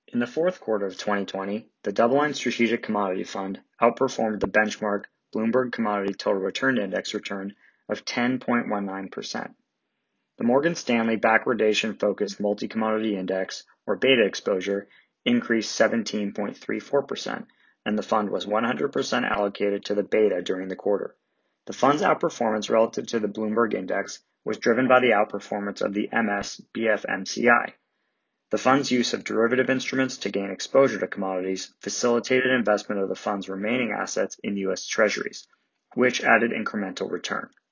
In the fourth quarter of 2020, the DoubleLine Strategic Commodity Fund outperformed the benchmark Bloomberg Commodity Total Return Index return of 10.19%. The Morgan Stanley Backwardation-Focused Multi-Commodity Index, or beta exposure, increased 17.34%, and the fund was 100% allocated to the beta during the quarter. The fund's outperformance relative to the Bloomberg Index was driven by the outperformance of the MS-BFMCI. The fund's use of derivative instruments to gain exposure to commodities facilitated investment of the fund's remaining assets in U.S. Treasuries, which added incremental return.